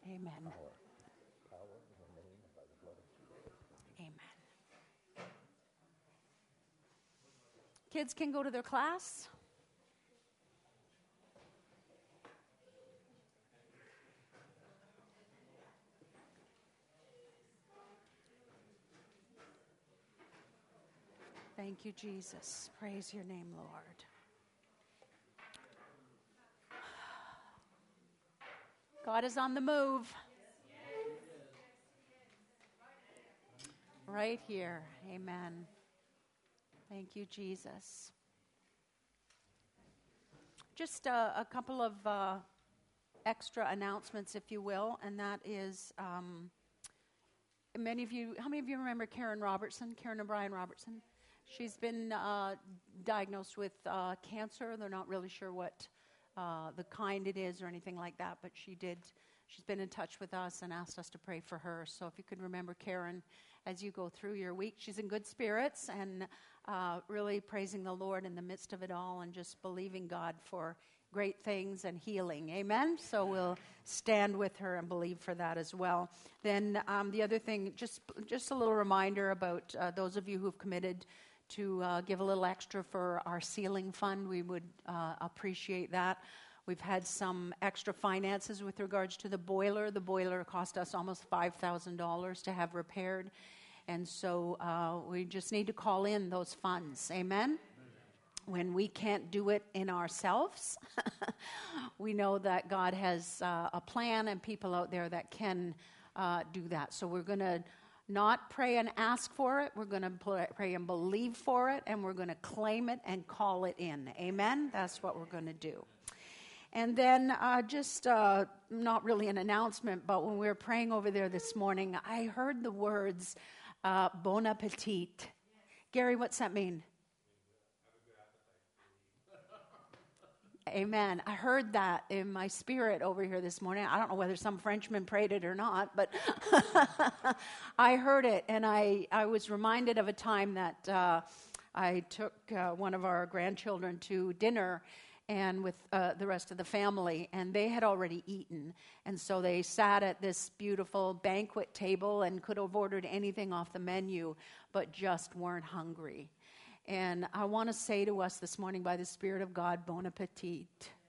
Amen. Power in the name and by the blood of Jesus. Amen. Kids can go to their class. Thank you, Jesus. Praise your name, Lord. God is on the move. Right here. Amen. Thank you, Jesus. Just a couple of extra announcements, if you will, and that is how many of you remember Karen and Brian Robertson? She's been diagnosed with cancer. They're not really sure what the kind it is or anything like that, but she's been in touch with us and asked us to pray for her. So if you could remember Karen as you go through your week. She's in good spirits and really praising the Lord in the midst of it all and just believing God for great things and healing. Amen? So we'll stand with her and believe for that as well. Then the other thing, just a little reminder about those of you who've committed to give a little extra for our ceiling fund. We would appreciate that. We've had some extra finances with regards to the boiler. The boiler cost us almost $5,000 to have repaired. And so we just need to call in those funds. Amen? When we can't do it in ourselves, we know that God has a plan and people out there that can do that. So we're going to not pray and ask for it. We're going to pray and believe for it, and we're going to claim it and call it in. Amen? That's what we're going to do. And then just not really an announcement, but when we were praying over there this morning, I heard the words, bon appetit. Gary, what's that mean? Amen. I heard that in my spirit over here this morning. I don't know whether some Frenchman prayed it or not, but I heard it, and I was reminded of a time that I took one of our grandchildren to dinner and with the rest of the family, and they had already eaten. And so they sat at this beautiful banquet table and could have ordered anything off the menu, but just weren't hungry. And I want to say to us this morning by the Spirit of God, bon appetit.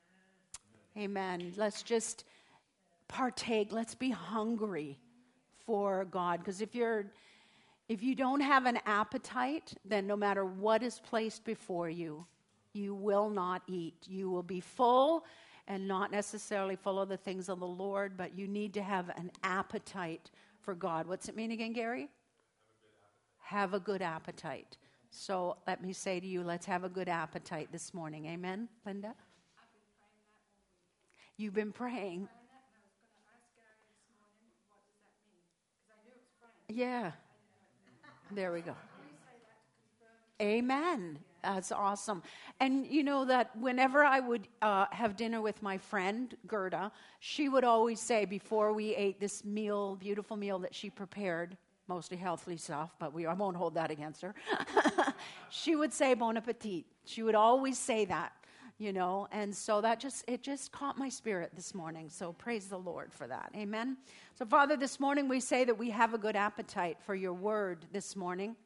Amen. Let's just partake. Let's be hungry for God. Because if you don't have an appetite, then no matter what is placed before you, you will not eat. You will be full and not necessarily full of the things of the Lord, but you need to have an appetite for God. What's it mean again, Gary? Have a good appetite. So let me say to you, let's have a good appetite this morning. Amen, Linda? I've been praying that all week. You've been praying. And I was going to ask Gary this morning, what does that mean? Because I knew it was French. Yeah. There we go. Can you say that to confirm? Amen. That's awesome. And you know that whenever I would have dinner with my friend, Gerda, she would always say before we ate this meal, beautiful meal that she prepared, mostly healthy stuff, but I won't hold that against her. She would say bon appetit. She would always say that, you know, and so it just caught my spirit this morning. So praise the Lord for that. Amen. So Father, this morning we say that we have a good appetite for your word this morning.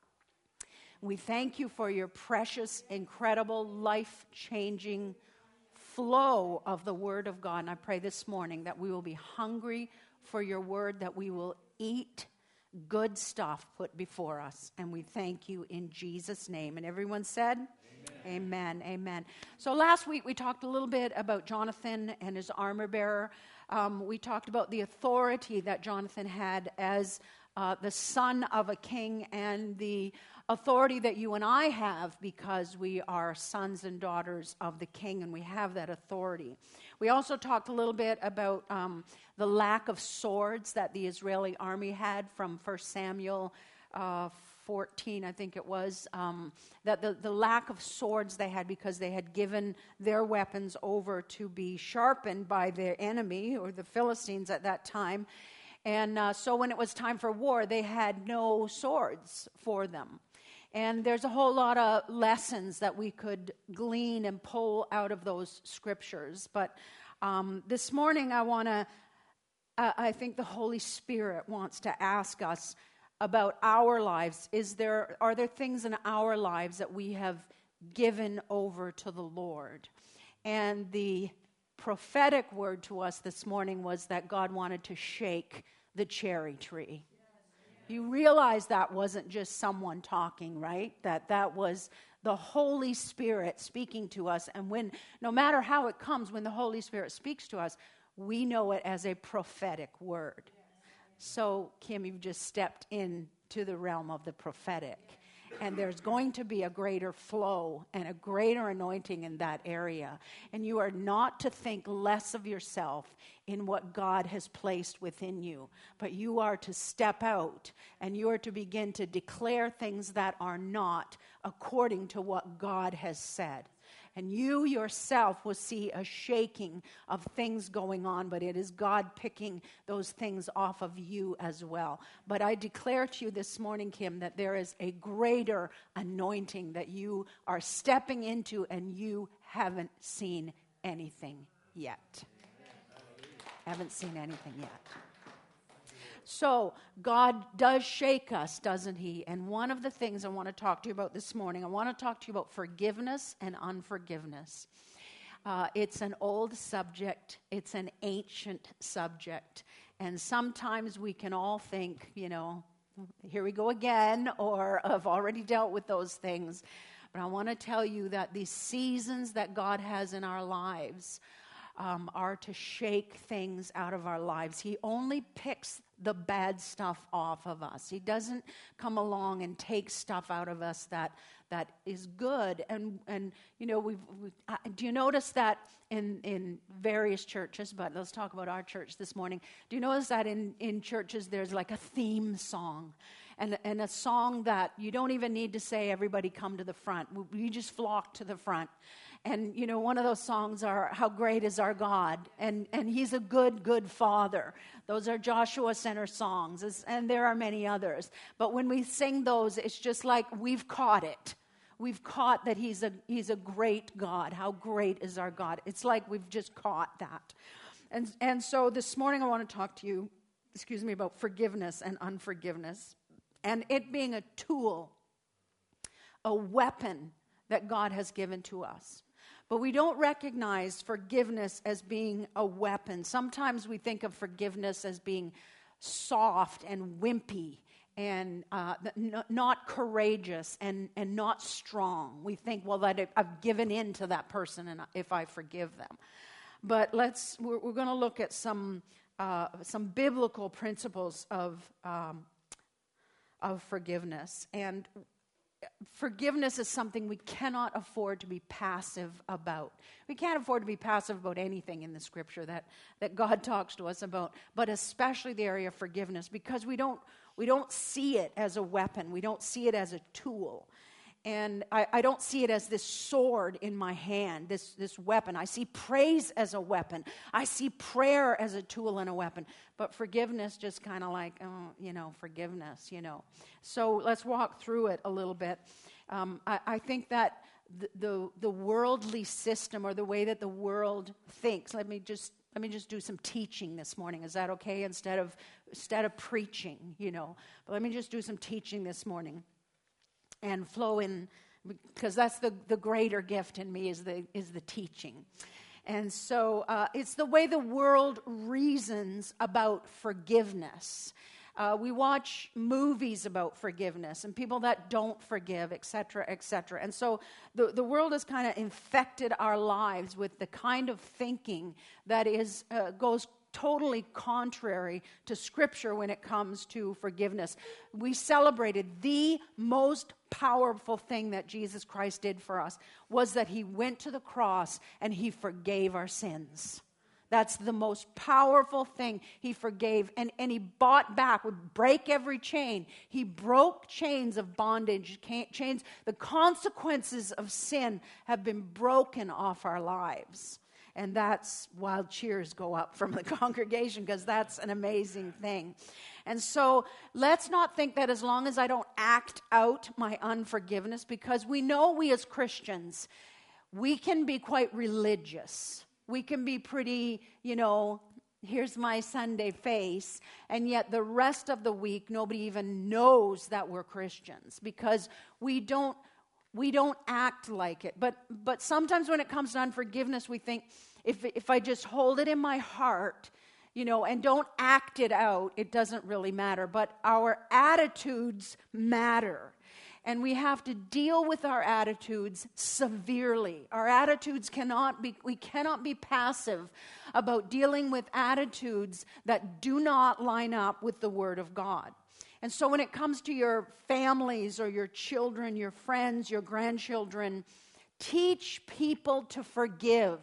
We thank you for your precious, incredible, life-changing flow of the word of God. And I pray this morning that we will be hungry for your word, that we will eat good stuff put before us. And we thank you in Jesus' name. And everyone said, amen. Amen. Amen. So last week we talked a little bit about Jonathan and his armor bearer. We talked about the authority that Jonathan had as the son of a king and the authority that you and I have because we are sons and daughters of the king and we have that authority. We also talked a little bit about the lack of swords that the Israeli army had from 1 Samuel 14, I think it was, that the lack of swords they had because they had given their weapons over to be sharpened by their enemy or the Philistines at that time. And so when it was time for war, they had no swords for them. And there's a whole lot of lessons that we could glean and pull out of those scriptures. But this morning I want to I think the Holy Spirit wants to ask us about our lives. Are there things in our lives that we have given over to the Lord? And the prophetic word to us this morning was that God wanted to shake the cherry tree. You realize that wasn't just someone talking, right? That was the Holy Spirit speaking to us. And no matter how it comes, when the Holy Spirit speaks to us, we know it as a prophetic word. So, Kim, you've just stepped into the realm of the prophetic. And there's going to be a greater flow and a greater anointing in that area. And you are not to think less of yourself in what God has placed within you, but you are to step out and you are to begin to declare things that are not according to what God has said. And you yourself will see a shaking of things going on, but it is God picking those things off of you as well. But I declare to you this morning, Kim, that there is a greater anointing that you are stepping into and you haven't seen anything yet. Haven't seen anything yet. So God does shake us, doesn't he? And one of the things I want to talk to you about this morning, I want to talk to you about forgiveness and unforgiveness. It's an old subject. It's an ancient subject. And sometimes we can all think, here we go again, or I've already dealt with those things. But I want to tell you that these seasons that God has in our lives are to shake things out of our lives. He only picks the bad stuff off of us. He doesn't come along and take stuff out of us that is good. And do you notice that in various churches, but let's talk about our church this morning. Do you notice that in churches there's like a theme song? And a song that you don't even need to say, everybody come to the front. We just flock to the front. And, one of those songs are, How Great Is Our God? And He's a good, good Father. Those are Joshua Center songs, and there are many others. But when we sing those, it's just like we've caught it. We've caught that He's a great God. How great is our God? It's like we've just caught that. And so this morning I want to talk to you, about forgiveness and unforgiveness. And it being a tool, a weapon that God has given to us. But we don't recognize forgiveness as being a weapon. Sometimes we think of forgiveness as being soft and wimpy and not courageous and not strong. We think, well, that I've given in to that person and if I forgive them. But we're going to look at some biblical principles of forgiveness. And forgiveness is something we cannot afford to be passive about. We can't afford to be passive about anything in the scripture that God talks to us about, but especially the area of forgiveness, because we don't see it as a weapon. We don't see it as a tool. And I don't see it as this sword in my hand, this weapon. I see praise as a weapon. I see prayer as a tool and a weapon. But forgiveness just kind of like, forgiveness, So let's walk through it a little bit. I think that the worldly system, or the way that the world thinks, let me just do some teaching this morning. Is that okay? Instead of preaching, But let me just do some teaching this morning. And flow in, because that's the greater gift in me is the teaching. And so it's the way the world reasons about forgiveness. We watch movies about forgiveness and people that don't forgive, et cetera, et cetera. And so the world has kind of infected our lives with the kind of thinking that goes totally contrary to Scripture when it comes to forgiveness. We celebrated the most powerful thing that Jesus Christ did for us was that He went to the cross and He forgave our sins. That's the most powerful thing. He forgave and He bought back, would break every chain. He broke chains of bondage, chains. The consequences of sin have been broken off our lives. And that's wild cheers go up from the congregation, because that's an amazing thing. And so let's not think that as long as I don't act out my unforgiveness, because we as Christians, we can be quite religious. We can be pretty, here's my Sunday face, and yet the rest of the week nobody even knows that we're Christians because we don't act like it. But sometimes when it comes to unforgiveness, we think if I just hold it in my heart, and don't act it out, it doesn't really matter. But our attitudes matter. And we have to deal with our attitudes severely. Our attitudes we cannot be passive about dealing with attitudes that do not line up with the Word of God. And so when it comes to your families or your children, your friends, your grandchildren, teach people to forgive.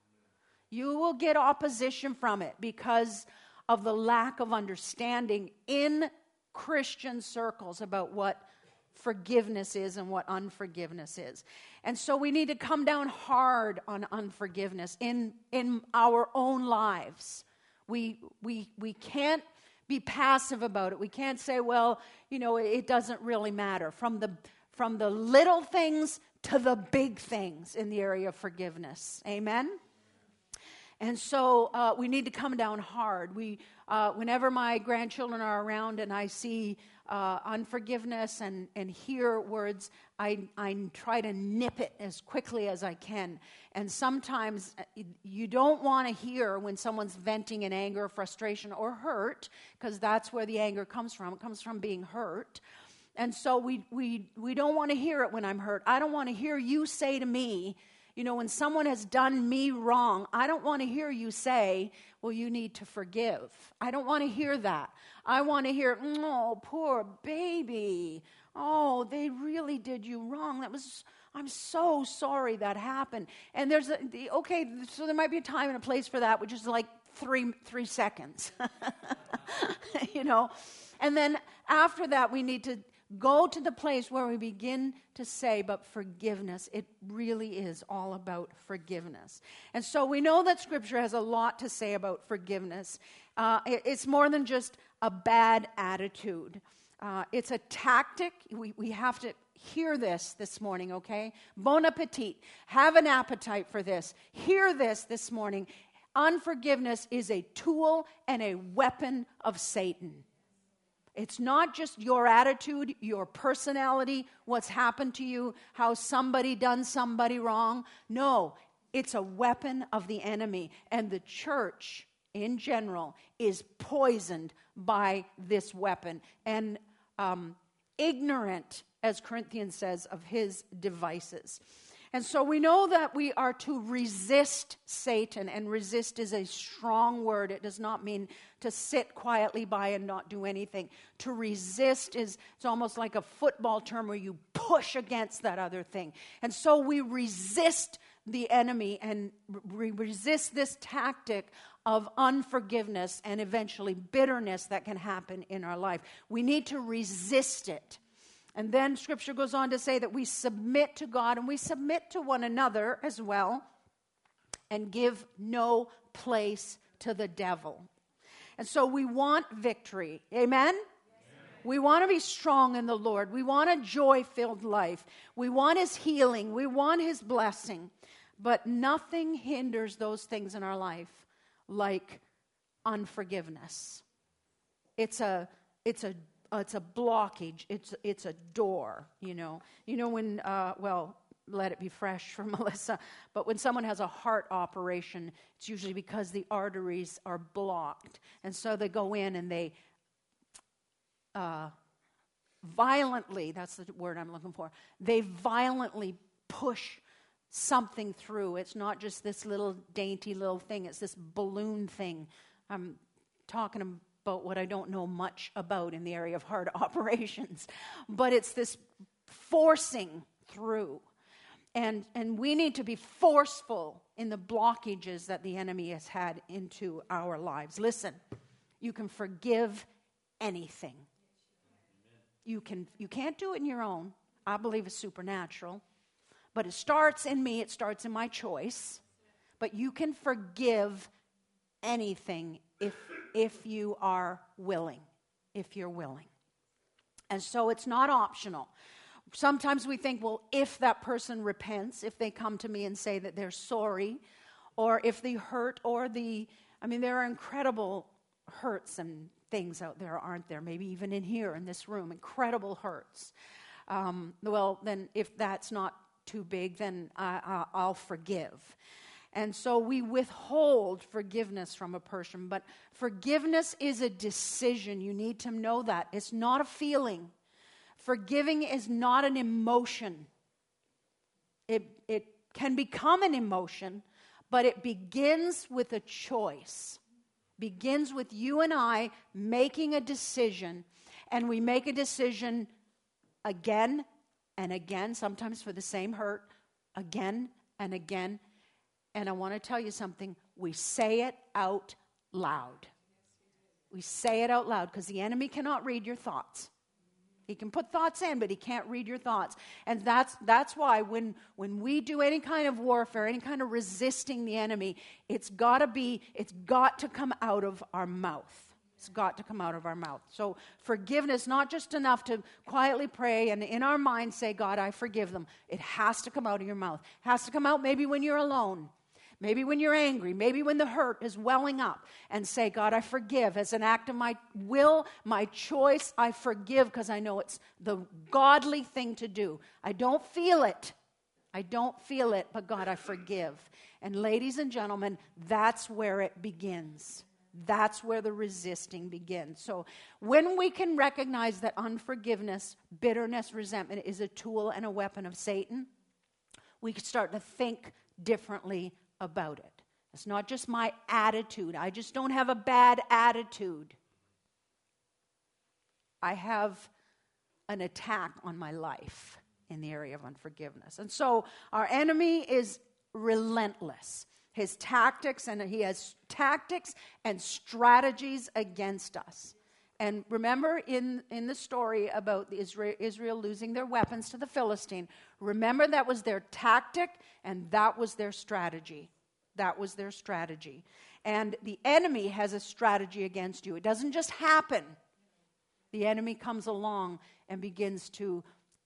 You will get opposition from it because of the lack of understanding in Christian circles about what forgiveness is and what unforgiveness is. And so we need to come down hard on unforgiveness in our own lives. We can't be passive about it. We can't say, well, it doesn't really matter. From the little things to the big things in the area of forgiveness. Amen? And so we need to come down hard. Whenever my grandchildren are around and I see unforgiveness and hear words, I try to nip it as quickly as I can. And sometimes you don't want to hear when someone's venting in anger, frustration, or hurt, because that's where the anger comes from. It comes from being hurt. And so we don't want to hear it when I'm hurt. I don't want to hear you say to me, when someone has done me wrong, I don't want to hear you say, well, you need to forgive. I don't want to hear that. I want to hear, oh, poor baby. Oh, they really did you wrong. I'm so sorry that happened. And so there might be a time and a place for that, which is like three seconds. And then after that, we need to go to the place where we begin to say, but forgiveness, it really is all about forgiveness. And so we know that Scripture has a lot to say about forgiveness. It's more than just a bad attitude. It's a tactic. We have to hear this morning, okay? Bon appetit. Have an appetite for this. Hear this morning. Unforgiveness is a tool and a weapon of Satan. It's not just your attitude, your personality, what's happened to you, how somebody done somebody wrong. No, it's a weapon of the enemy. And the church, in general, is poisoned by this weapon. And ignorant, as Corinthians says, of his devices. And so we know that we are to resist Satan, and resist is a strong word. It does not mean to sit quietly by and not do anything. To resist it's almost like a football term where you push against that other thing. And so we resist the enemy and we resist this tactic of unforgiveness and eventually bitterness that can happen in our life. We need to resist it. And then Scripture goes on to say that we submit to God and we submit to one another as well and give no place to the devil. And so we want victory. Amen? We want to be strong in the Lord. We want a joy-filled life. We want His healing. We want His blessing. But nothing hinders those things in our life like unforgiveness. It's a blockage. It's a door, when, let it be fresh for Melissa, but when someone has a heart operation, it's usually because the arteries are blocked. And so they go in and they violently, that's the word I'm looking for, they violently push something through. It's not just this little dainty little thing. It's this balloon thing. I'm talking about what I don't know much about in the area of heart operations. But it's this forcing through. And we need to be forceful in the blockages that the enemy has had into our lives. Listen, you can forgive anything. You can't do it in your own. I believe it's supernatural. But it starts in me. It starts in my choice. But you can forgive anything if you are willing. If you're willing. And so it's not optional. Sometimes we think, well, if that person repents, if they come to me and say that they're sorry, or if the hurt or the I mean, there are incredible hurts and things out there, aren't there? Maybe even in here, in this room, incredible hurts. Well, then if that's not too big, then I'll forgive. And so we withhold forgiveness from a person. But forgiveness is a decision. You need to know that. It's not a feeling. Forgiving is not an emotion. It can become an emotion, but it begins with a choice. Begins with you and I making a decision. And we make a decision again and again, sometimes for the same hurt, again and again. And I want to tell you something. We say it out loud. We say it out loud because the enemy cannot read your thoughts. He can put thoughts in, but he can't read your thoughts. And that's why when we do any kind of warfare, any kind of resisting the enemy, it's got to come out of our mouth. It's got to come out of our mouth. So forgiveness, not just enough to quietly pray and in our mind say, God, I forgive them. It has to come out of your mouth. It has to come out maybe when you're alone. Maybe when you're angry, maybe when the hurt is welling up, and say, God, I forgive. As an act of my will, my choice, I forgive because I know it's the godly thing to do. I don't feel it. But God, I forgive. And ladies and gentlemen, that's where it begins. That's where the resisting begins. So when we can recognize that unforgiveness, bitterness, resentment is a tool and a weapon of Satan, we can start to think differently about it. It's not just my attitude. I just don't have a bad attitude. I have an attack on my life in the area of unforgiveness. And so our enemy is relentless. His tactics, and he has tactics and strategies against us. And remember in the story about Israel losing their weapons to the Philistine, remember that was their tactic and that was their strategy. That was their strategy. And the enemy has a strategy against you. It doesn't just happen. The enemy comes along and begins to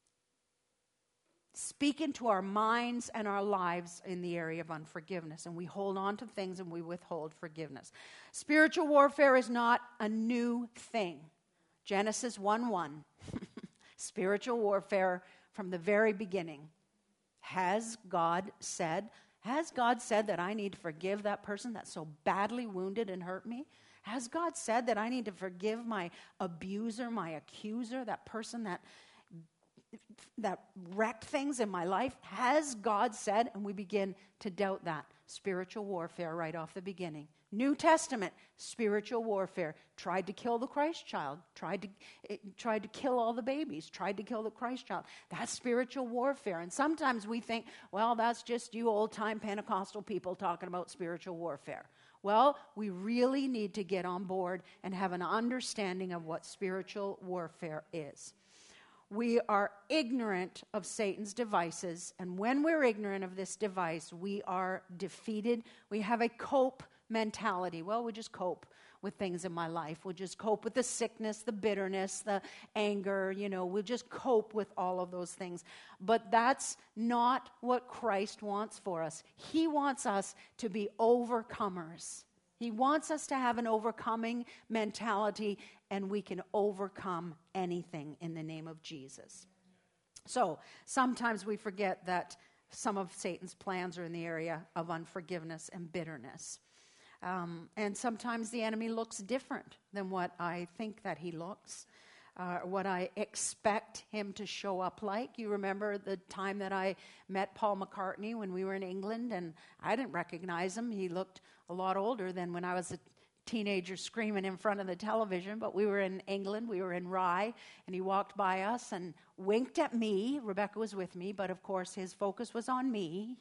speak into our minds and our lives in the area of unforgiveness. And we hold on to things and we withhold forgiveness. Spiritual warfare is not a new thing. Genesis 1:1. Spiritual warfare from the very beginning. Has God said that I need to forgive that person that so badly wounded and hurt me? Has God said that I need to forgive my abuser, my accuser, that person that wrecked things in my life? Has God said? And we begin to doubt that. Spiritual warfare right off the beginning. New Testament, spiritual warfare. Tried to kill the Christ child. Tried to kill all the babies. Tried to kill the Christ child. That's spiritual warfare. And sometimes we think, well, that's just you old-time Pentecostal people talking about spiritual warfare. Well, we really need to get on board and have an understanding of what spiritual warfare is. We are ignorant of Satan's devices, and when we're ignorant of this device, we are defeated. We have a cope mentality. Well, we just cope with things in my life. We'll just cope with the sickness, the bitterness, the anger, we'll just cope with all of those things. But that's not what Christ wants for us. He wants us to be overcomers. He wants us to have an overcoming mentality, and we can overcome anything in the name of Jesus. So sometimes we forget that some of Satan's plans are in the area of unforgiveness and bitterness. And sometimes the enemy looks different than what I think that he looks, what I expect him to show up like. You remember the time that I met Paul McCartney when we were in England, and I didn't recognize him. He looked a lot older than when I was a teenager screaming in front of the television, but we were in England, we were in Rye, and he walked by us and winked at me. Rebecca was with me, but of course his focus was on me,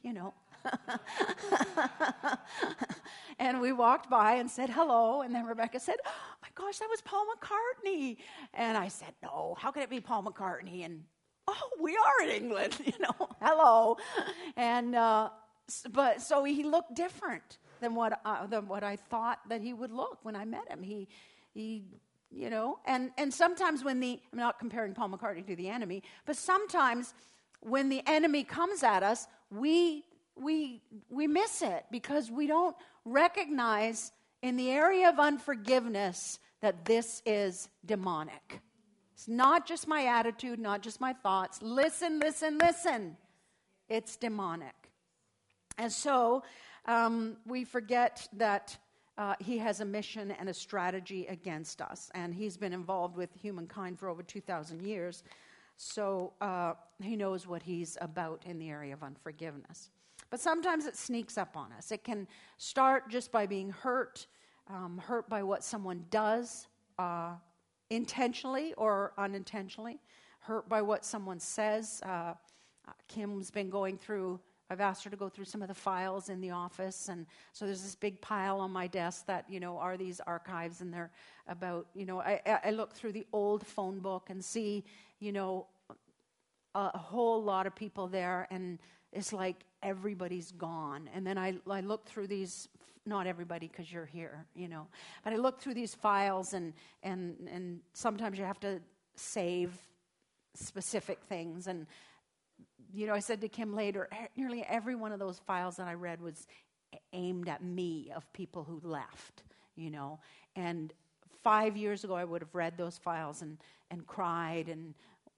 And we walked by and said hello, and then Rebecca said, oh my gosh, that was Paul McCartney. And I said, no, how could it be Paul McCartney? And oh, we are in England, hello. And but so he looked different than what I thought that he would look when I met him. He and sometimes when I'm not comparing Paul McCartney to the enemy, but sometimes when the enemy comes at us, we miss it because we don't recognize in the area of unforgiveness that this is demonic. It's not just my attitude, not just my thoughts. Listen, listen, listen. It's demonic. And so we forget that he has a mission and a strategy against us. And he's been involved with humankind for over 2,000 years. So he knows what he's about in the area of unforgiveness. But sometimes it sneaks up on us. It can start just by being hurt by what someone does, intentionally or unintentionally, hurt by what someone says. Kim's been going through, I've asked her to go through some of the files in the office, and so there's this big pile on my desk that, are these archives, and they're about, I look through the old phone book and see, a whole lot of people there, and it's like everybody's gone. And then I look through these, not everybody because you're here, but I look through these files, and sometimes you have to save specific things. And, I said to Kim later, nearly every one of those files that I read was aimed at me, of people who left, And 5 years ago, I would have read those files and cried, and,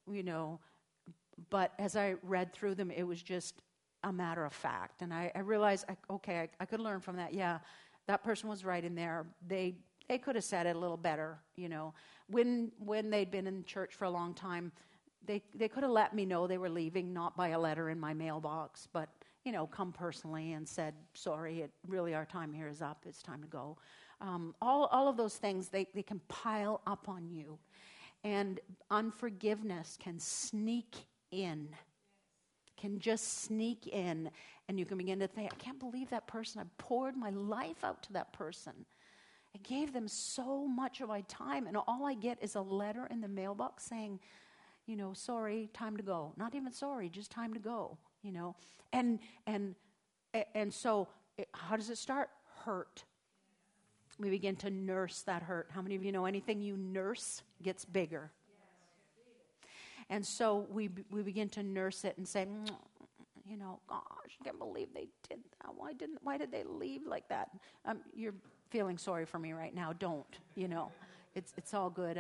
but as I read through them, it was just a matter of fact. And I realized, I could learn from that. Yeah, that person was right in there. They could have said it a little better, When they'd been in church for a long time, they could have let me know they were leaving, not by a letter in my mailbox, but, come personally and said, sorry, really our time here is up. It's time to go. All of those things, they can pile up on you. And unforgiveness can sneak in. Can just sneak in, and you can begin to think, I can't believe that person. I poured my life out to that person. I gave them so much of my time, and all I get is a letter in the mailbox saying, sorry, time to go. Not even sorry, just time to go, And so how does it start? Hurt. We begin to nurse that hurt. How many of you know anything you nurse gets bigger? And so we begin to nurse it and say, gosh, I can't believe they did that. Why did they leave like that? You're feeling sorry for me right now. Don't, it's all good.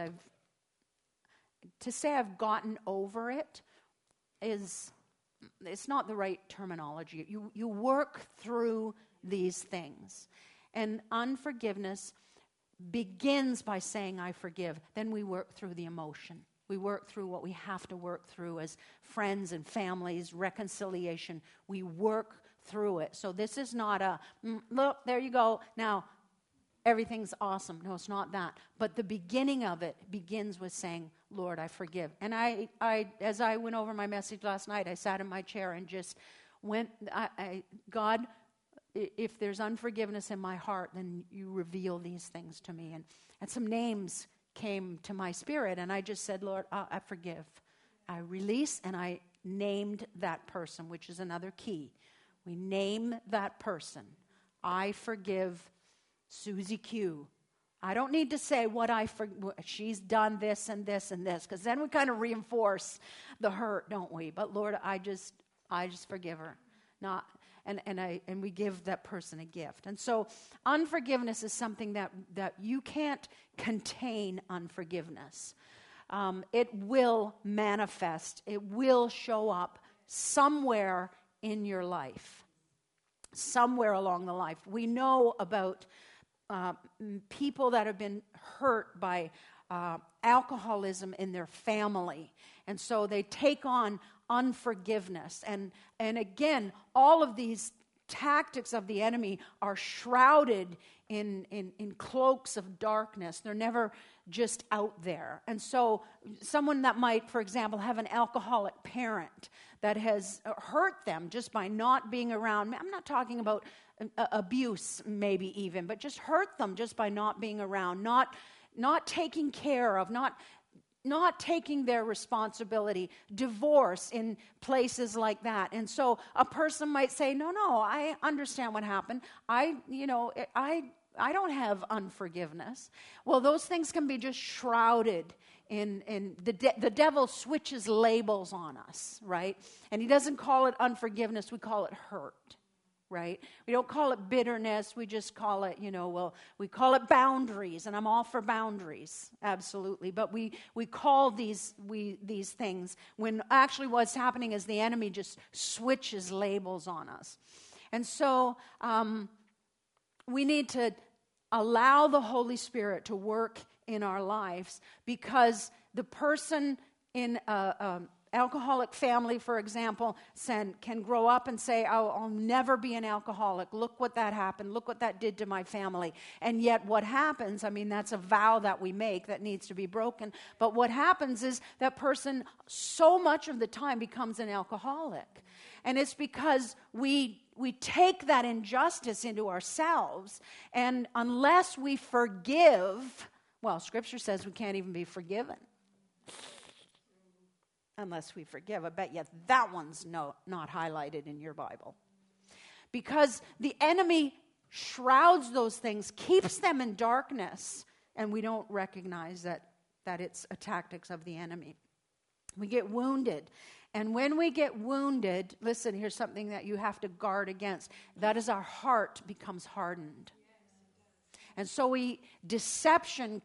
To say I've gotten over it it's not the right terminology. You work through these things. And unforgiveness begins by saying, I forgive. Then we work through the emotion. We work through what we have to work through as friends and families, reconciliation. We work through it. So this is not look, there you go. Now, everything's awesome. No, it's not that. But the beginning of it begins with saying, Lord, I forgive. And I as I went over my message last night, I sat in my chair and just went, God, if there's unforgiveness in my heart, then you reveal these things to me. And some names came to my spirit, and I just said, Lord, I forgive. I release, and I named that person, which is another key. We name that person. I forgive Susie Q. I don't need to say she's done this and this and this, because then we kind of reinforce the hurt, don't we? But Lord, I just forgive her. And we give that person a gift. And so unforgiveness is something that you can't contain. Unforgiveness. It will manifest. It will show up somewhere in your life, somewhere along the life. We know about people that have been hurt by alcoholism in their family. And so they take on unforgiveness. And again, all of these tactics of the enemy are shrouded in cloaks of darkness. They're never just out there. And so someone that might, for example, have an alcoholic parent that has hurt them just by not being around. I'm not talking about abuse maybe even, but just hurt them just by not being around, not taking care of, not taking their responsibility, divorce in places like that. And so a person might say, no, I understand what happened. I don't have unforgiveness. Well, those things can be just shrouded in the devil switches labels on us, right? And he doesn't call it unforgiveness, we call it hurt. right? We don't call it bitterness. We just call it, we call it boundaries, and I'm all for boundaries, absolutely. But we call these things when actually what's happening is the enemy just switches labels on us. And so we need to allow the Holy Spirit to work in our lives, because the person in an alcoholic family, for example, can grow up and say, oh, I'll never be an alcoholic. Look what that happened. Look what that did to my family. And yet what happens, that's a vow that we make that needs to be broken. But what happens is that person so much of the time becomes an alcoholic. And it's because we take that injustice into ourselves, and unless we forgive, well, Scripture says we can't even be forgiven unless we forgive. I bet you that one's not highlighted in your Bible. Because the enemy shrouds those things, keeps them in darkness, and we don't recognize that it's a tactics of the enemy. We get wounded. And when we get wounded, listen, here's something that you have to guard against. That is, our heart becomes hardened. And so deception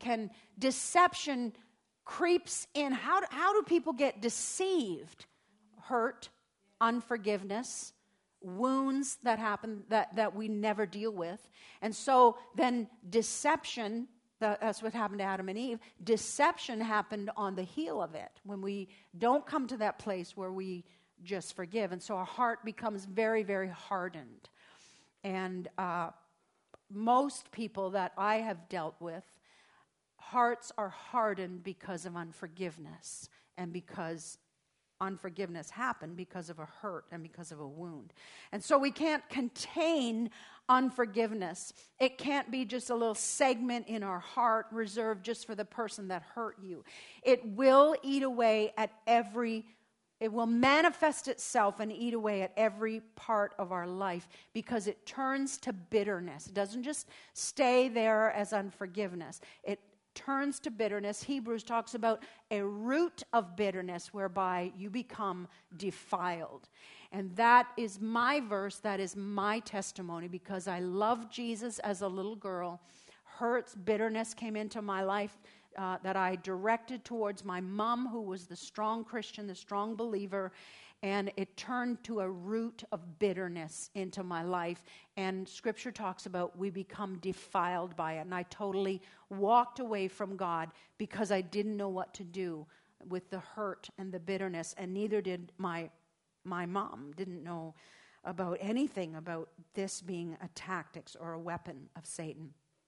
creeps in. How do people get deceived? Hurt, unforgiveness, wounds that happen that we never deal with. And so then deception, that's what happened to Adam and Eve. Deception happened on the heel of it, when we don't come to that place where we just forgive. And so our heart becomes very, very hardened. And most people that I have dealt with, hearts are hardened because of unforgiveness, and because unforgiveness happened because of a hurt and because of a wound. And so we can't contain unforgiveness. It can't be just a little segment in our heart reserved just for the person that hurt you. It will eat away at it will manifest itself and eat away at every part of our life, because it turns to bitterness. It doesn't just stay there as unforgiveness. It turns to bitterness. Hebrews talks about a root of bitterness whereby you become defiled. And that is my verse, that is my testimony, because I loved Jesus as a little girl. Hurts, bitterness came into my life that I directed towards my mom, who was the strong Christian, the strong believer, and it turned to a root of bitterness into my life. And Scripture talks about we become defiled by it. And I totally walked away from God because I didn't know what to do with the hurt and the bitterness. And neither did my mom. Didn't know about anything about this being a tactics or a weapon of Satan.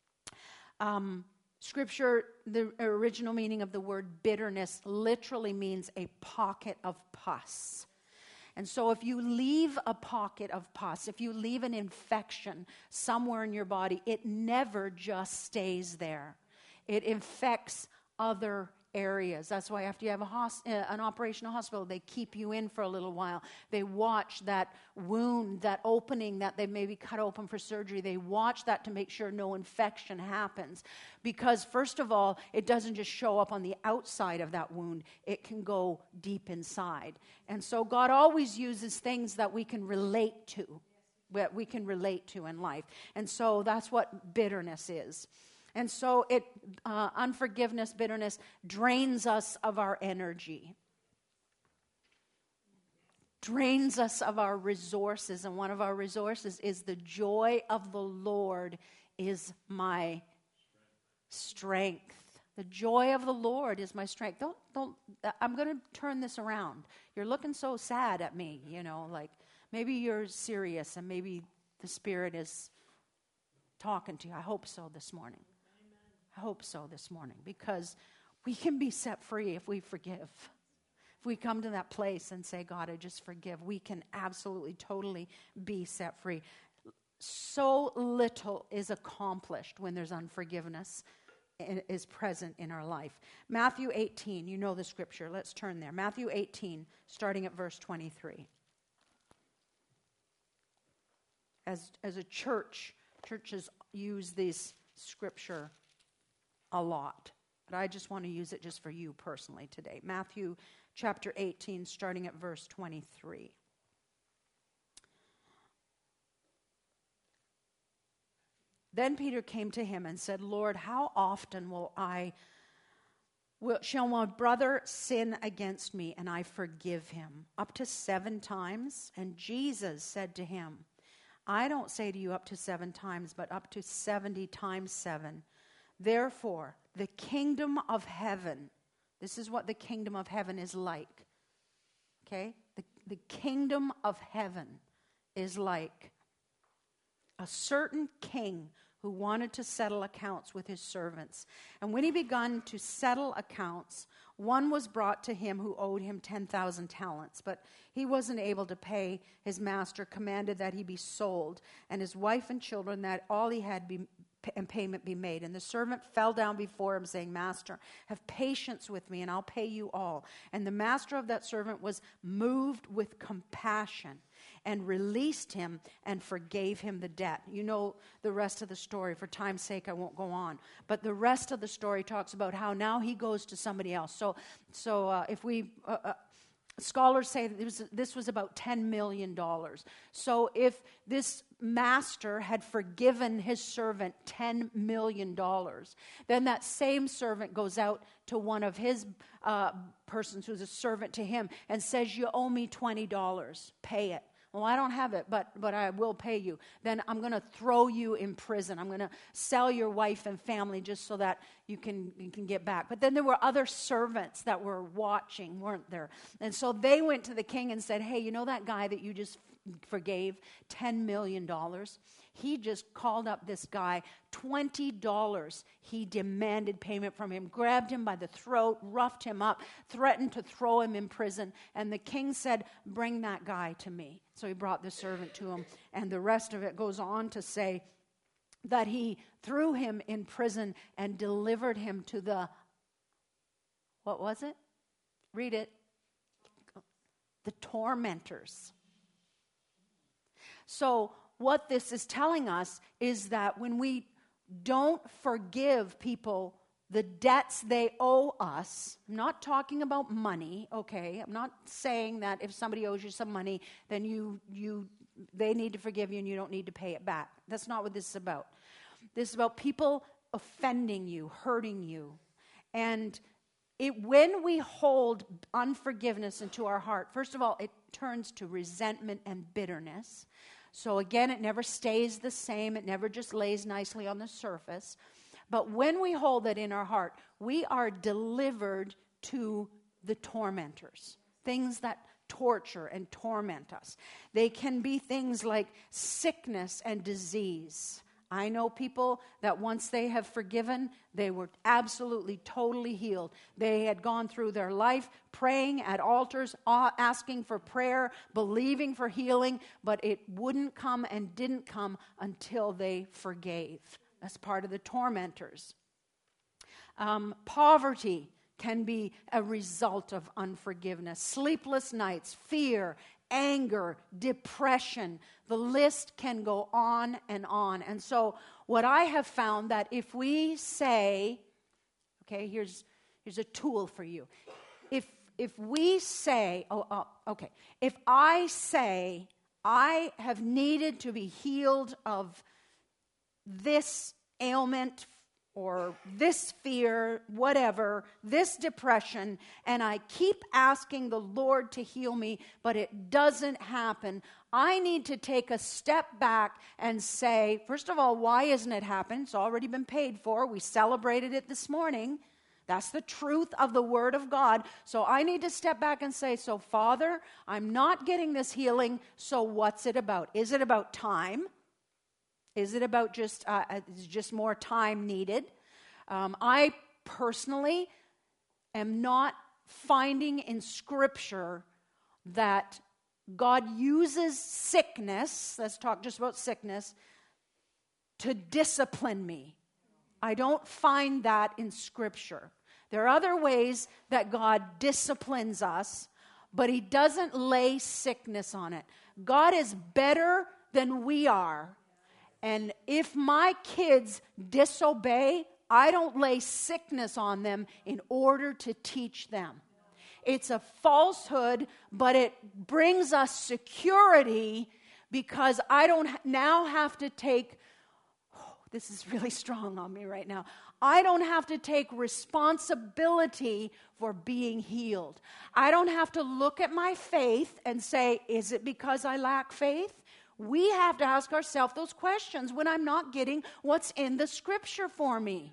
Scripture, the original meaning of the word bitterness literally means a pocket of pus. And so if you leave a pocket of pus, if you leave an infection somewhere in your body, it never just stays there. It infects other areas. That's why after you have an operational hospital, they keep you in for a little while. They watch that wound, that opening that they maybe cut open for surgery. They watch that to make sure no infection happens. Because first of all, it doesn't just show up on the outside of that wound. It can go deep inside. And so God always uses things that we can relate to, in life. And so that's what bitterness is. And so unforgiveness, bitterness drains us of our energy, drains us of our resources. And one of our resources is the joy of the Lord is my strength. The joy of the Lord is my strength. I'm going to turn this around. You're looking so sad at me, like maybe you're serious and maybe the Spirit is talking to you. I hope so this morning. I hope so this morning, because we can be set free if we forgive. If we come to that place and say, God, I just forgive, we can absolutely, totally be set free. So little is accomplished when there's unforgiveness is present in our life. Matthew 18, you know the scripture. Let's turn there. Matthew 18, starting at verse 23. As a church, churches use this scripture a lot, but I just want to use it just for you personally today. Matthew chapter 18, starting at verse 23. Then Peter came to him and said, Lord, how often shall my brother sin against me and I forgive him? Up to 7 times? And Jesus said to him, I don't say to you up to 7 times, but up to 70 times 7. Therefore, the kingdom of heaven, this is what the kingdom of heaven is like. Okay? The kingdom of heaven is like a certain king who wanted to settle accounts with his servants. And when he began to settle accounts, one was brought to him who owed him 10,000 talents. But he wasn't able to pay. His master commanded that he be sold, and his wife and children, that all he had and payment be made. And the servant fell down before him, saying, Master, have patience with me, and I'll pay you all. And the master of that servant was moved with compassion and released him and forgave him the debt. You know the rest of the story. For time's sake, I won't go on. But the rest of the story talks about how now he goes to somebody else. So if we... Scholars say that this was about $10 million. So if this master had forgiven his servant $10 million, then that same servant goes out to one of his persons who's a servant to him and says, you owe me $20, pay it. Well, I don't have it, but I will pay you. Then I'm going to throw you in prison. I'm going to sell your wife and family just so that you can get back. But then there were other servants that were watching, weren't there? And so they went to the king and said, hey, you know that guy that you just forgave $10 million? He just called up this guy, $20. He demanded payment from him, grabbed him by the throat, roughed him up, threatened to throw him in prison. And the king said, bring that guy to me. So he brought the servant to him. And the rest of it goes on to say that he threw him in prison and delivered him to the, what was it? Read it. The tormentors. So what this is telling us is that when we don't forgive people the debts they owe us, I'm not talking about money, okay? I'm not saying that if somebody owes you some money, then they need to forgive you and you don't need to pay it back. That's not what this is about. This is about people offending you, hurting you. And when we hold unforgiveness into our heart, first of all, it turns to resentment and bitterness. So again, it never stays the same. It never just lays nicely on the surface. But when we hold that in our heart, we are delivered to the tormentors, things that torture and torment us. They can be things like sickness and disease. I know people that once they have forgiven, they were absolutely, totally healed. They had gone through their life praying at altars, asking for prayer, believing for healing, but it wouldn't come and didn't come until they forgave. That's part of the tormentors. Poverty can be a result of unforgiveness. Sleepless nights, fear, anger, depression. The list can go on and on. And so what I have found that if we say, okay, here's a tool for you. If we say, if I say I have needed to be healed of this ailment or this fear, whatever, this depression, and I keep asking the Lord to heal me, but it doesn't happen, I need to take a step back and say, first of all, why isn't it happening? It's already been paid for. We celebrated it this morning. That's the truth of the Word of God. So I need to step back and say, so Father, I'm not getting this healing, so what's it about? Is it about time? Is it about just more time needed? I personally am not finding in Scripture that God uses sickness, let's talk just about sickness, to discipline me. I don't find that in Scripture. There are other ways that God disciplines us, but He doesn't lay sickness on it. God is better than we are. And if my kids disobey, I don't lay sickness on them in order to teach them. It's a falsehood, but it brings us security because I don't now have to take this is really strong on me right now. I don't have to take responsibility for being healed. I don't have to look at my faith and say, is it because I lack faith? We have to ask ourselves those questions when I'm not getting what's in the scripture for me.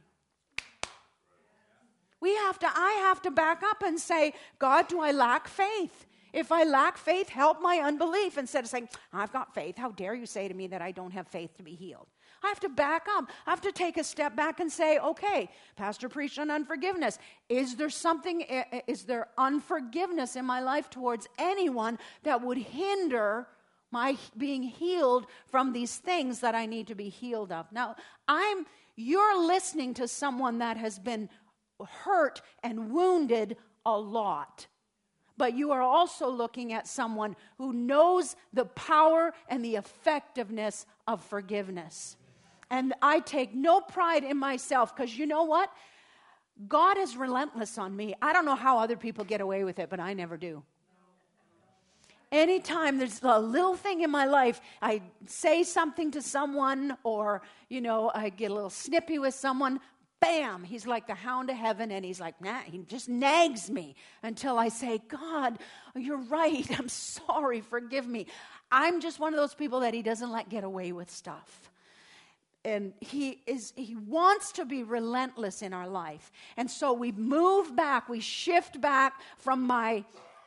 I have to back up and say, God, do I lack faith? If I lack faith, help my unbelief. Instead of saying, I've got faith. How dare you say to me that I don't have faith to be healed? I have to back up. I have to take a step back and say, okay, Pastor preached on unforgiveness. Is there unforgiveness in my life towards anyone that would hinder my being healed from these things that I need to be healed of? Now, you're listening to someone that has been hurt and wounded a lot. But you are also looking at someone who knows the power and the effectiveness of forgiveness. And I take no pride in myself because you know what? God is relentless on me. I don't know how other people get away with it, but I never do. Anytime there's a little thing in my life, I say something to someone or, I get a little snippy with someone, bam, he's like the hound of heaven, and he's like, he just nags me until I say, God, you're right, I'm sorry, forgive me. I'm just one of those people that he doesn't let get away with stuff. And he wants to be relentless in our life. And so we move back, we shift back from my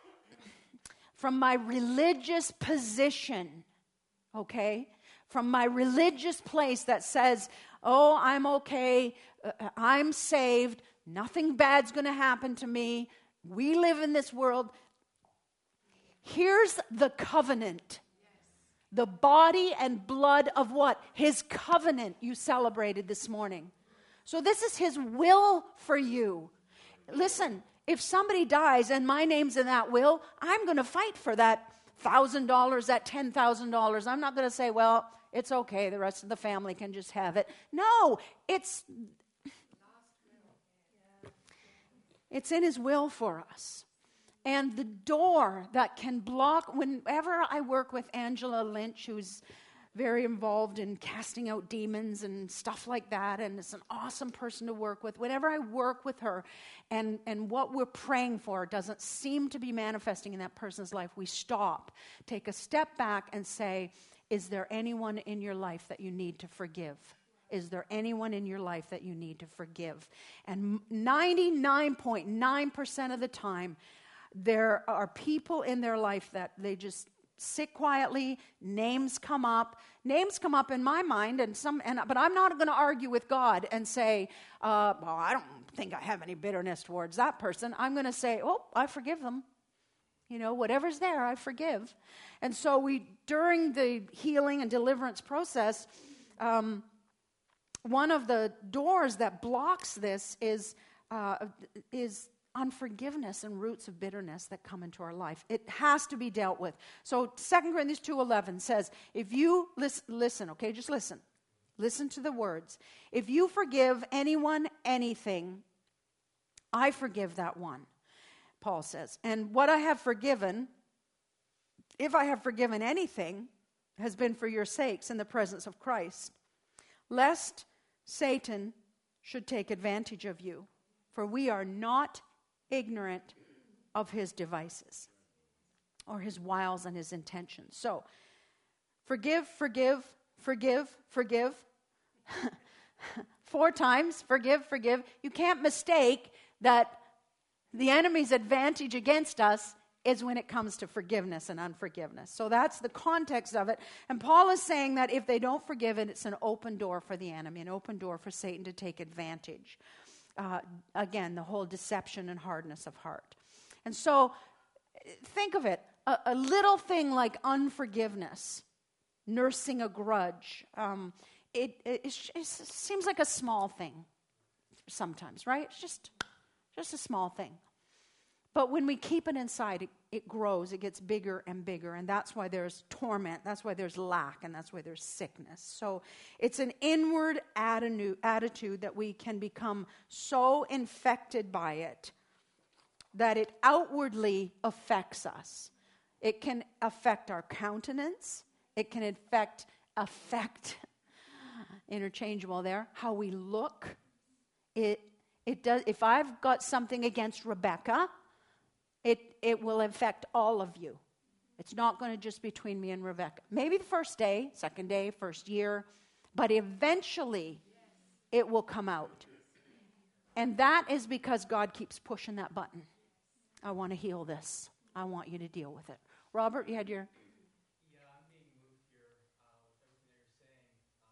religious position, okay? From my religious place that says, oh, I'm okay, I'm saved, nothing bad's going to happen to me, we live in this world. Here's the covenant. The body and blood of what? His covenant you celebrated this morning. So this is his will for you. Listen, if somebody dies and my name's in that will, I'm going to fight for that $1,000, that $10,000. I'm not going to say, well, it's okay, the rest of the family can just have it. No, it's in his will for us. And the door that can block, whenever I work with Angela Lynch, who's very involved in casting out demons and stuff like that, and it's an awesome person to work with. Whenever I work with her and what we're praying for doesn't seem to be manifesting in that person's life, we stop, take a step back and say, is there anyone in your life that you need to forgive? Is there anyone in your life that you need to forgive? And 99.9% of the time, there are people in their life that they just sit quietly, names come up in my mind, but I'm not going to argue with God and say, well, I don't think I have any bitterness towards that person. I'm going to say, oh, I forgive them. Whatever's there, I forgive. And so during the healing and deliverance process, one of the doors that blocks this is unforgiveness and roots of bitterness that come into our life. It has to be dealt with. So 2 Corinthians 2:11 says, if you listen, okay, just listen. Listen to the words. If you forgive anyone anything, I forgive that one, Paul says. And what I have forgiven, if I have forgiven anything, has been for your sakes in the presence of Christ, lest Satan should take advantage of you. For we are not ignorant of his devices or his wiles and his intentions. So, forgive. 4 times, forgive. You can't mistake that the enemy's advantage against us is when it comes to forgiveness and unforgiveness. So that's the context of it. And Paul is saying that if they don't forgive it, it's an open door for the enemy, an open door for Satan to take advantage. Again, the whole deception and hardness of heart. And so, think of it, a little thing like unforgiveness, nursing a grudge, it seems like a small thing sometimes, right? It's just a small thing. But when we keep it inside, it grows, it gets bigger and bigger, and that's why there's torment, that's why there's lack, and that's why there's sickness. So it's an inward attitude that we can become so infected by it that it outwardly affects us. It can affect our countenance, it can affect interchangeable there. How we look, it does. If I've got something against Rebecca, it will affect all of you. It's not going to just be between me and Rebecca. Maybe the first day, second day, first year, but eventually it will come out. And that is because God keeps pushing that button. I want to heal this. I want you to deal with it. Robert, you had your... Yeah, I'm being moved here with everything that you're saying.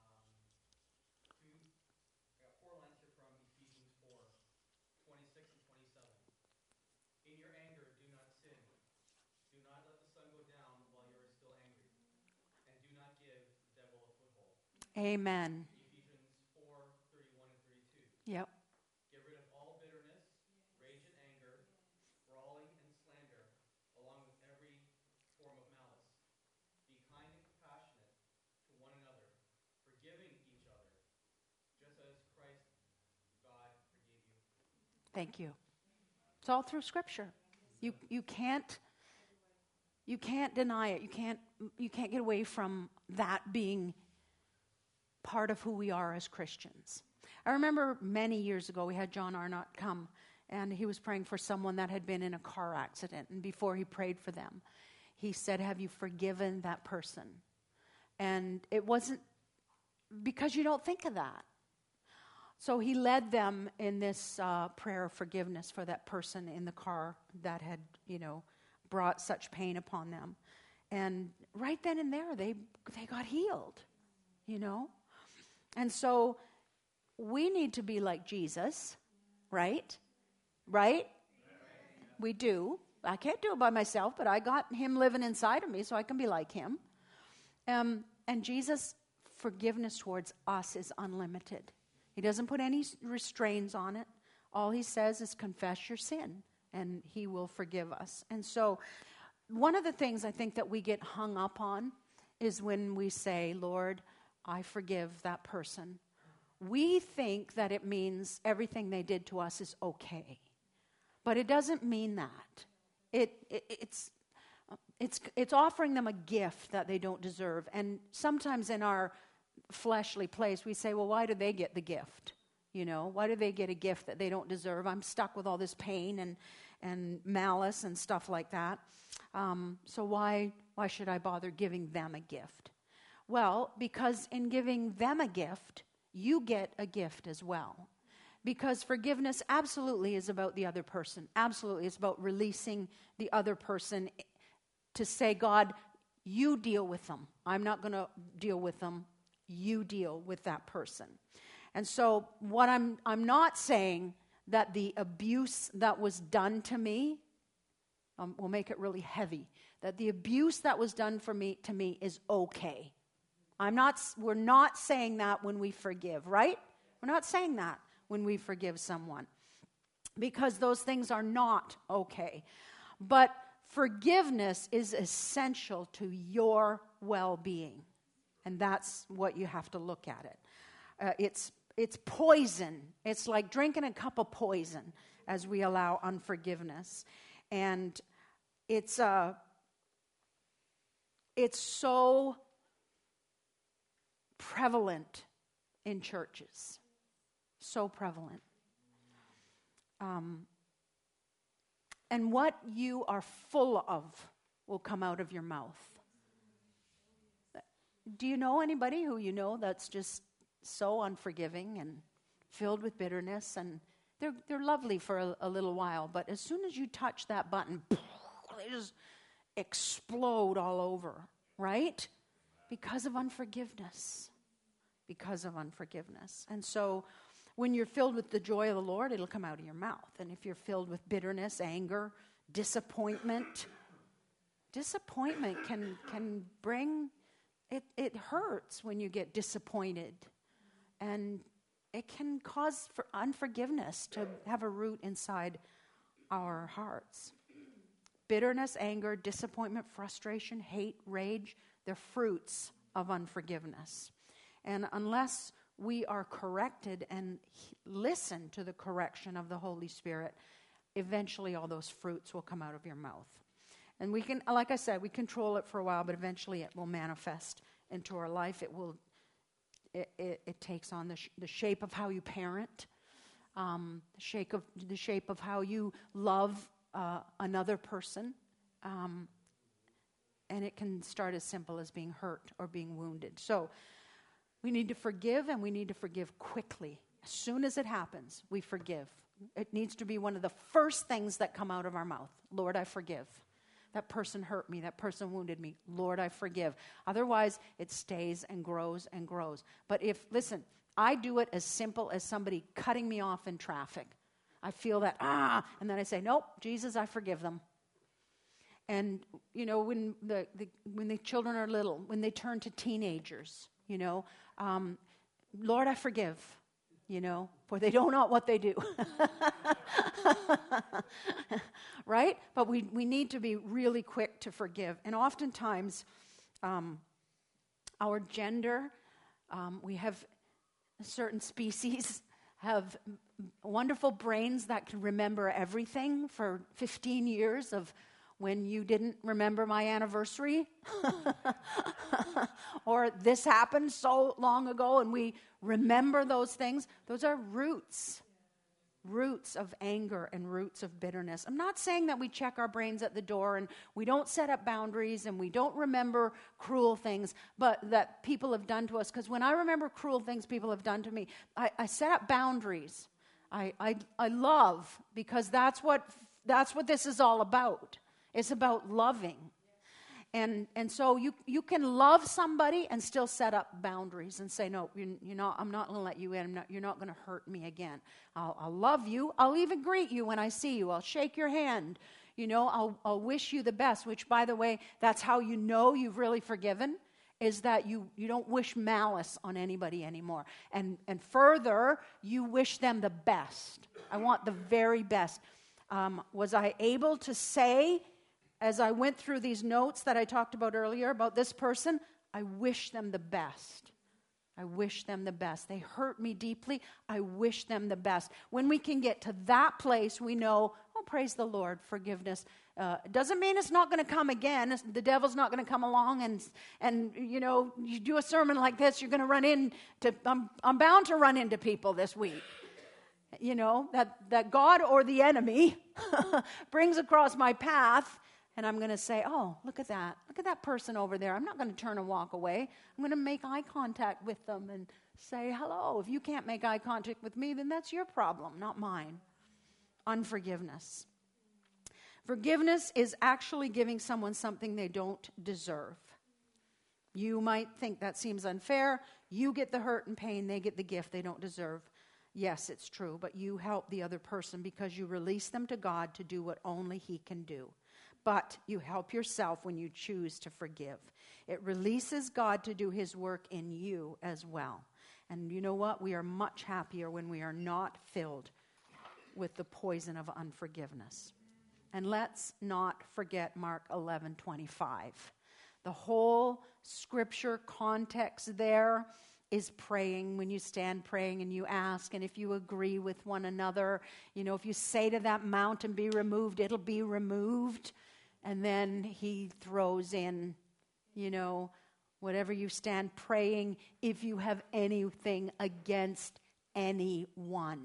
I got 4 lines here from Ephesians 4:26 and 27. In your anger, do not sin. Do not let the sun go down while you are still angry. And do not give the devil a foothold. Amen. Ephesians 4:31 and 32. Yep. Get rid of all bitterness, rage and anger, brawling and slander, along with every form of malice. Be kind and compassionate to one another, forgiving each other, just as Christ, God, forgave you. Thank you. It's all through Scripture. You can't deny it. You can't get away from that being part of who we are as Christians. I remember many years ago we had John Arnott come, and he was praying for someone that had been in a car accident. And before he prayed for them, he said, "Have you forgiven that person?" And it wasn't because you don't think of that. So he led them in this prayer of forgiveness for that person in the car that had, brought such pain upon them. And right then and there, they got healed, And so we need to be like Jesus, right? Right? We do. I can't do it by myself, but I got him living inside of me, so I can be like him. And Jesus' forgiveness towards us is unlimited. He doesn't put any restraints on it. All he says is confess your sin, and he will forgive us. And so one of the things I think that we get hung up on is when we say, "Lord, I forgive that person." We think that it means everything they did to us is okay. But it doesn't mean that. It's offering them a gift that they don't deserve. And sometimes in our fleshly place, we say, well, why do they get the gift? Why do they get a gift that they don't deserve? I'm stuck with all this pain and malice and stuff like that. So why should I bother giving them a gift? Well, because in giving them a gift, you get a gift as well. Because forgiveness absolutely is about the other person. Absolutely. It's about releasing the other person to say, God, you deal with them. I'm not going to deal with them. You deal with that person. And so what I'm not saying that the abuse that was done to me, we'll make it really heavy, that the abuse that was done to me is okay. We're not saying that when we forgive, right? We're not saying that when we forgive someone, because those things are not okay. But forgiveness is essential to your well-being. And that's what you have to look at it. It's poison. It's like drinking a cup of poison as we allow unforgiveness. And it's so prevalent in churches. So prevalent. And what you are full of will come out of your mouth. Do you know anybody who that's just so unforgiving and filled with bitterness? And they're lovely for a little while, but as soon as you touch that button, they just explode all over, right? Because of unforgiveness. Because of unforgiveness. And so when you're filled with the joy of the Lord, it'll come out of your mouth. And if you're filled with bitterness, anger, disappointment can bring... It hurts when you get disappointed, and it can cause for unforgiveness to have a root inside our hearts. Bitterness, anger, disappointment, frustration, hate, rage, they're fruits of unforgiveness. And unless we are corrected and listen to the correction of the Holy Spirit, eventually all those fruits will come out of your mouth. And we can, like I said, we control it for a while, but eventually it will manifest into our life. it takes on the shape of how you parent, the shape of how you love another person. And it can start as simple as being hurt or being wounded. So we need to forgive, and we need to forgive quickly. As soon as it happens, we forgive. It needs to be one of the first things that come out of our mouth. Lord, I forgive. That person hurt me. That person wounded me. Lord, I forgive. Otherwise, it stays and grows and grows. But listen, I do it as simple as somebody cutting me off in traffic. I feel that, and then I say, nope, Jesus, I forgive them. And, when the children are little, when they turn to teenagers, Lord, I forgive, for they know not what they do. Right? But we need to be really quick to forgive. And oftentimes, our gender, we have certain species have wonderful brains that can remember everything for 15 years of when you didn't remember my anniversary, or this happened so long ago, and we remember those things. Those are roots of anger and roots of bitterness. I'm not saying that we check our brains at the door and we don't set up boundaries and we don't remember cruel things, but that people have done to us. Because when I remember cruel things people have done to me, I set up boundaries. I love, because that's what this is all about. It's about loving. And so you can love somebody and still set up boundaries and say, no, I'm not going to let you in. You're not going to hurt me again. I'll love you. I'll even greet you when I see you. I'll shake your hand. I'll wish you the best, which, by the way, that's how you know you've really forgiven, is that you don't wish malice on anybody anymore. And further, you wish them the best. I want the very best. Was I able to say, as I went through these notes that I talked about earlier about this person, I wish them the best. I wish them the best. They hurt me deeply. I wish them the best. When we can get to that place, we know, oh, praise the Lord, forgiveness. It doesn't mean it's not going to come again. The devil's not going to come along and you do a sermon like this, you're going to run into, I'm bound to run into people this week. That God or the enemy brings across my path. And I'm going to say, oh, look at that. Look at that person over there. I'm not going to turn and walk away. I'm going to make eye contact with them and say, hello. If you can't make eye contact with me, then that's your problem, not mine. Unforgiveness. Forgiveness is actually giving someone something they don't deserve. You might think that seems unfair. You get the hurt and pain. They get the gift they don't deserve. Yes, it's true. But you help the other person because you release them to God to do what only He can do. But you help yourself when you choose to forgive. It releases God to do His work in you as well. And you know what? We are much happier when we are not filled with the poison of unforgiveness. And let's not forget Mark 11:25. The whole scripture context there is praying. When you stand praying and you ask, and if you agree with one another, if you say to that mountain, be removed, it'll be removed. And then He throws in, whatever you stand praying, if you have anything against anyone,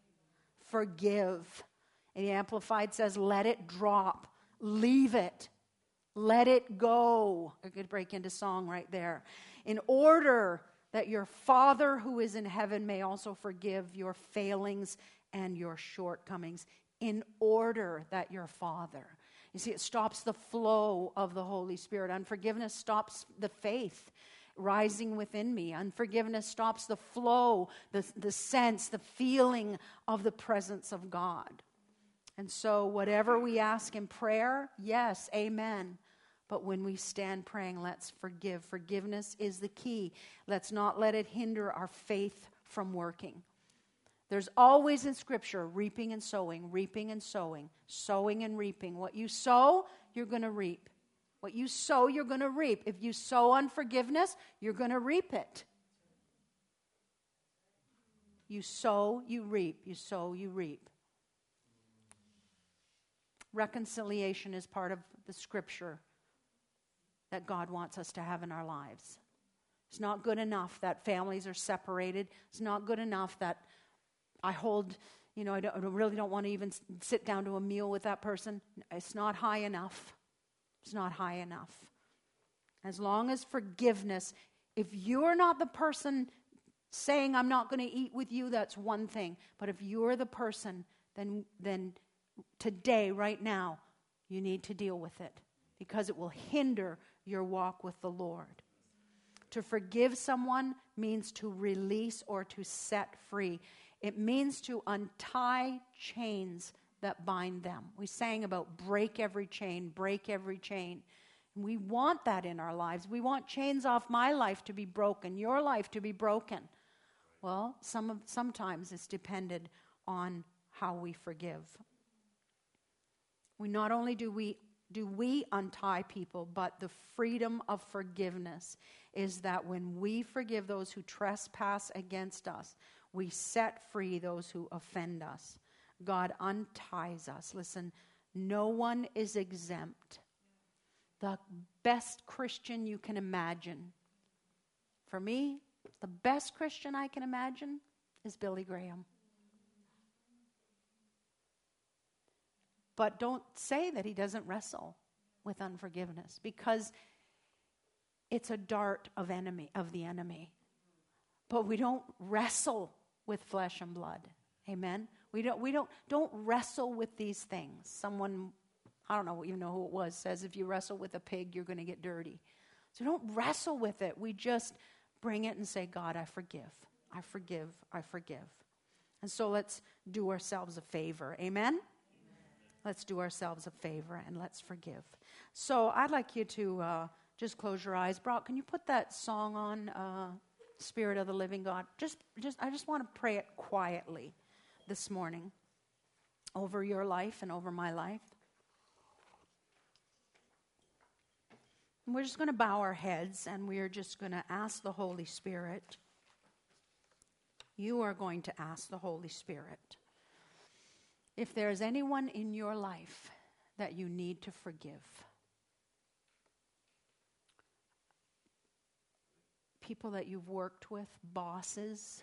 forgive. And the Amplified says, let it drop, leave it, let it go. I could break into song right there. In order that your Father who is in heaven may also forgive your failings and your shortcomings. In order that your Father. You see, it stops the flow of the Holy Spirit. Unforgiveness stops the faith rising within me. Unforgiveness stops the flow, the sense, the feeling of the presence of God. And so whatever we ask in prayer, yes, amen. But when we stand praying, let's forgive. Forgiveness is the key. Let's not let it hinder our faith from working. There's always in Scripture reaping and sowing, sowing and reaping. What you sow, you're going to reap. What you sow, you're going to reap. If you sow unforgiveness, you're going to reap it. You sow, you reap. You sow, you reap. Reconciliation is part of the Scripture that God wants us to have in our lives. It's not good enough that families are separated. It's not good enough that I hold, I really don't want to even sit down to a meal with that person. It's not high enough. It's not high enough. As long as forgiveness, if you're not the person saying I'm not going to eat with you, that's one thing. But if you're the person, then today, right now, you need to deal with it because it will hinder your walk with the Lord. To forgive someone means to release or to set free. It means to untie chains that bind them. We sang about break every chain, break every chain. And we want that in our lives. We want chains off my life to be broken, your life to be broken. Well, sometimes it's dependent on how we forgive. We not only do we untie people, but the freedom of forgiveness is that when we forgive those who trespass against us, we set free those who offend us. God unties us. Listen, no one is exempt. The best Christian you can imagine. For me, the best Christian I can imagine is Billy Graham. But don't say that he doesn't wrestle with unforgiveness, because it's a dart of the enemy. But we don't wrestle with flesh and blood. Amen. We don't wrestle with these things. Someone, I don't know, even know who it was, says if you wrestle with a pig, you're going to get dirty. So don't wrestle with it. We just bring it and say, God, I forgive. I forgive. I forgive. And so let's do ourselves a favor. Amen? Let's do ourselves a favor and let's forgive. So I'd like you to just close your eyes. Brock, can you put that song on, Spirit of the Living God? I just want to pray it quietly this morning over your life and over my life. And we're just going to bow our heads and we're just going to ask the Holy Spirit. You are going to ask the Holy Spirit. If there's anyone in your life that you need to forgive, people that you've worked with, bosses,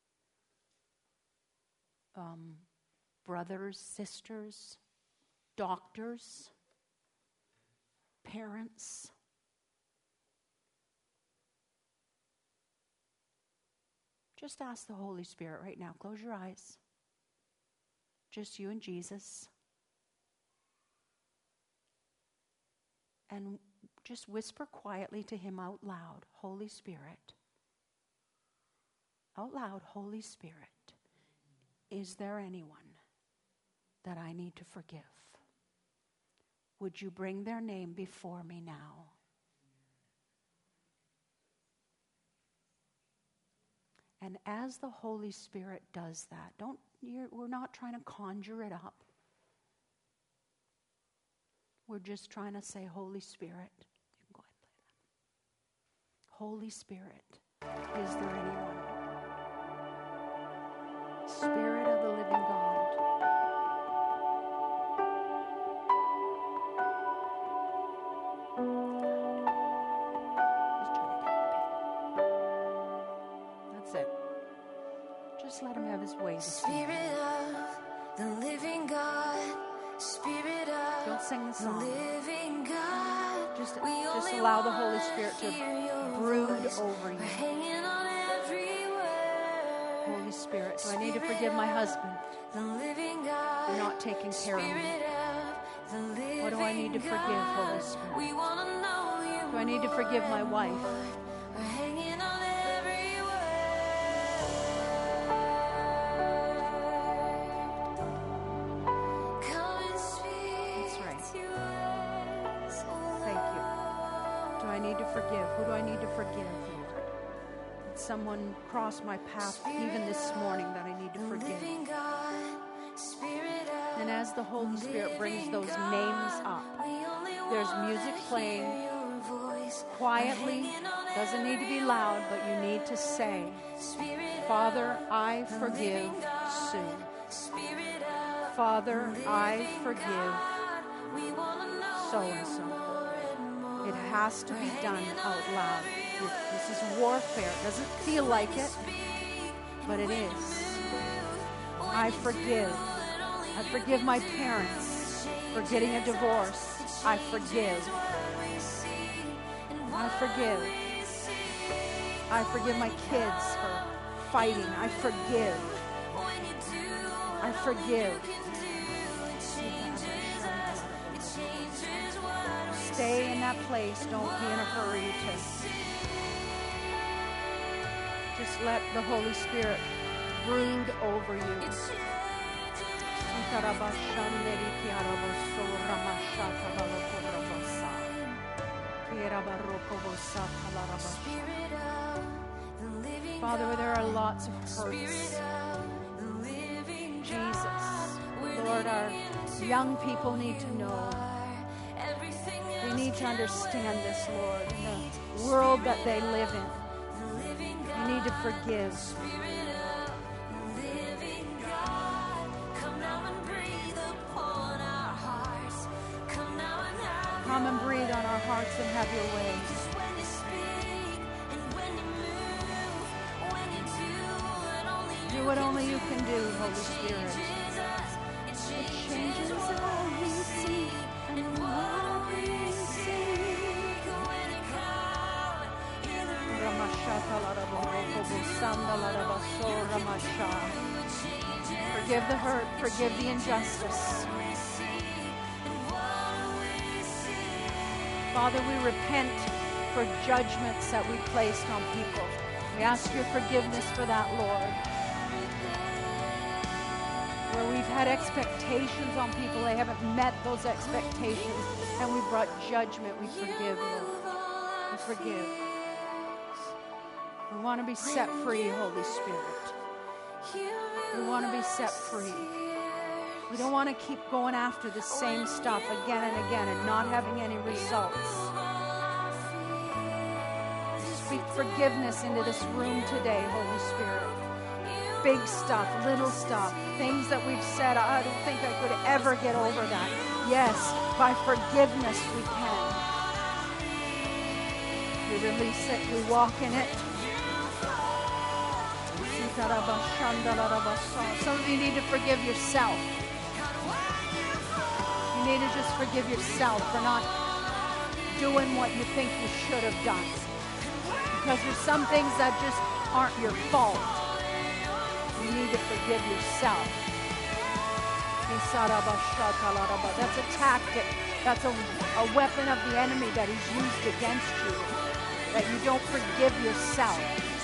brothers, sisters, doctors, parents, just ask the Holy Spirit right now. Close your eyes. Just you and Jesus. And just whisper quietly to him out loud, Holy Spirit. Out loud, Holy Spirit, is there anyone that I need to forgive? Would you bring their name before me now? And as the Holy Spirit does that, we're not trying to conjure it up. We're just trying to say, Holy Spirit, you can go ahead and play that. Holy Spirit, is there anyone? Spirit of the living God. That's it. Just let him have his way. Spirit of the living God, Spirit of Don't sing the song. living God. Just allow the Holy Spirit to brood over you. Hanging on every word. Holy Spirit, do I need to forgive my husband The living God, for not taking care of me? Spirit of the living What do I need to forgive, Holy Spirit? We want to know you. Do I need to forgive my wife? We're hanging on every word. Come and speak. That's right. To us, oh Thank you. Do I need to forgive? Who do I need to forgive, Lord? Did someone cross my path even this morning that I need to forgive? living God, Spirit of And as the Holy Spirit brings those names up, there's music playing your voice. quietly. Doesn't need to be loud, but you need to say, Father, I forgive Sue. Spirit of Father, I forgive we want to know so-and-so. It has to be done out loud. This is warfare. It doesn't feel like it, but it is. I forgive. I forgive my parents for getting a divorce. I forgive. I forgive. I forgive my kids for fighting. I forgive. I forgive. Stay in that place. Don't be in a hurry to just let the Holy Spirit brood over you. Father, there are lots of hurts. Jesus, Lord, our young people need to know. They need to understand this, Lord, in the world that they live in. They need to forgive. Come and breathe on our hearts and have your way. Do what only you can do, Holy Spirit. It changes all we see and what we see. Forgive the hurt, forgive the injustice. Father, we repent for judgments that we placed on people. We ask your forgiveness for that, Lord. Where we've had expectations on people, they haven't met those expectations, and we brought judgment. We forgive, Lord. We forgive. We want to be set free, Holy Spirit. We want to be set free. We don't want to keep going after the same stuff again and again and not having any results. Speak forgiveness into this room today, Holy Spirit. Big stuff, little stuff, things that we've said, I don't think I could ever get over that. Yes, by forgiveness we can. We release it, we walk in it. Some of you need to forgive yourself. You need to just forgive yourself for not doing what you think you should have done. Because there's some things that just aren't your fault. You need to forgive yourself. That's a tactic. That's a weapon of the enemy that is used against you. That you don't forgive yourself.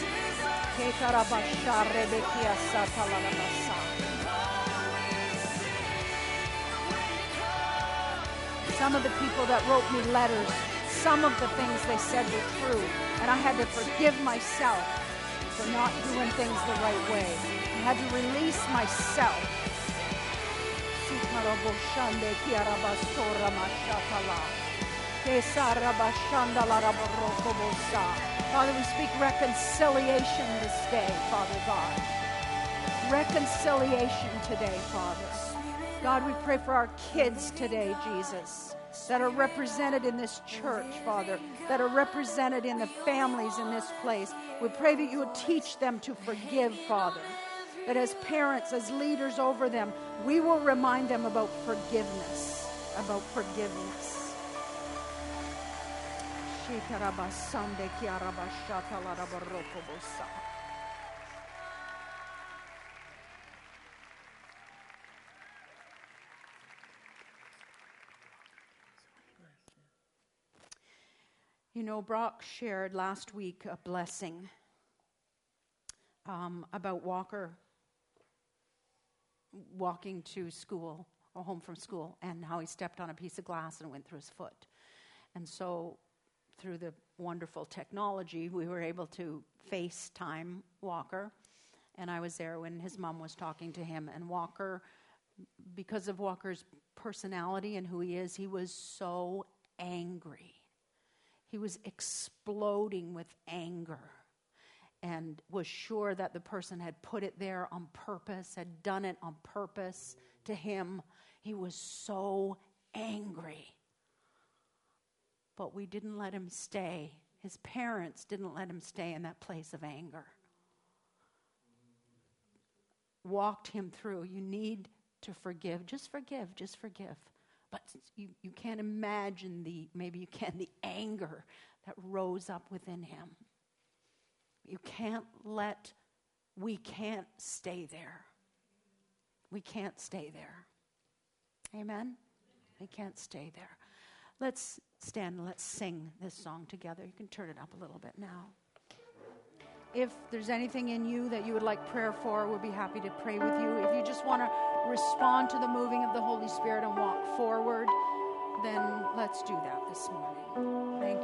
Some of the people that wrote me letters, some of the things they said were true, and I had to forgive myself for not doing things the right way. I had to release myself. Father, we speak reconciliation this day, Father God. Reconciliation today, Father. God, we pray for our kids today, Jesus, that are represented in this church, Father, that are represented in the families in this place. We pray that you would teach them to forgive, Father, that as parents, as leaders over them, we will remind them about forgiveness, about forgiveness. You know, Brock shared last week a blessing about Walker walking to school or home from school and how he stepped on a piece of glass and went through his foot. And so through the wonderful technology, we were able to FaceTime Walker. And I was there when his mom was talking to him. And Walker, because of Walker's personality and who he is, he was so angry. He was exploding with anger and was sure that the person had put it there on purpose, had done it on purpose to him. He was so angry. But we didn't let him stay. His parents didn't let him stay in that place of anger. Walked him through. You need to forgive. Just forgive. Just forgive. But you can't imagine the anger that rose up within him. We can't stay there. We can't stay there. Amen? We can't stay there. Let's stand and let's sing this song together. You can turn it up a little bit now. If there's anything in you that you would like prayer for, we'll be happy to pray with you. If you just want to respond to the moving of the Holy Spirit and walk forward, then let's do that this morning.